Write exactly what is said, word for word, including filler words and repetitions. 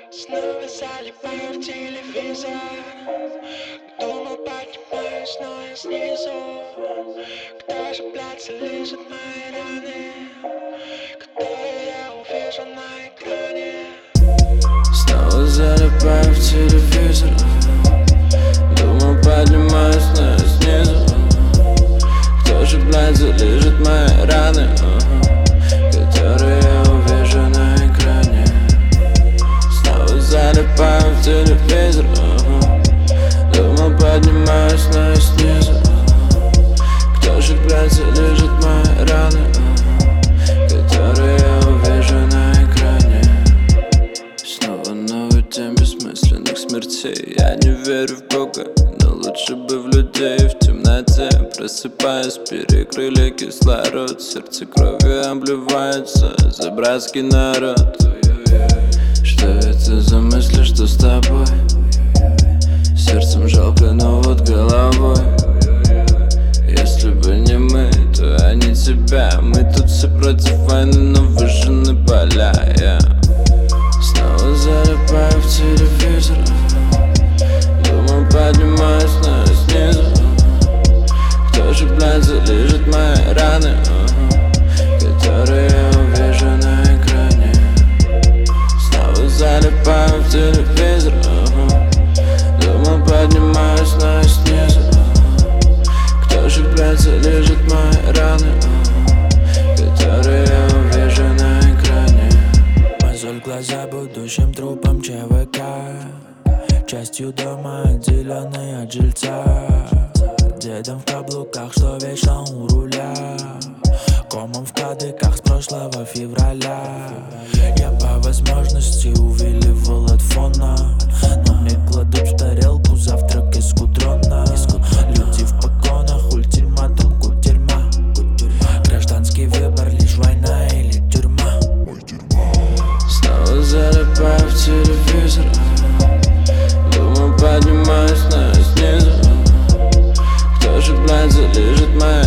Снова залипаю в телевизор. Думал, поднимаюсь, но я снизу. Кто же, блядь, залижет мои раны, которые я увижу на экране? Снова залипаю в телевизор. Думал, поднимаюсь, но я снизу. Кто же, блядь, залижет мои раны, которые я увижу на экране? Снова залипаю в телевизор. Думал, поднимаюсь, но я снизу. Кто же, блядь, залижет мои раны, которые я увижу на экране? Снова новый день бессмысленных смертей. Я не верю в Бога, но лучше бы в людей. В темноте просыпаясь, перекрыли кислород. Сердце кровью обливается за братский народ. Что это за мысли, что с тобой? Сердцем жалко, но вот головой. Если бы не мы, то я не тебя. Мы тут все против войны, но выжжены поля, yeah. Снова залипаю в телевизор. Думал, поднимаюсь, но я снизу. Кто же, блядь, залижет мои раны, которые я увижу на экране? Снова залипаю в телевизор. Думал, поднимаюсь, но я снизу. Кто же, блядь, залижет мои раны, которые я увижу на экране? Мозоль глаза будущим трупом ЧВК, частью дома, отделенной от жильца. Дедом в каблуках, что вечно у руля, комом в кадыках с прошлого февраля. Я по возможности увидел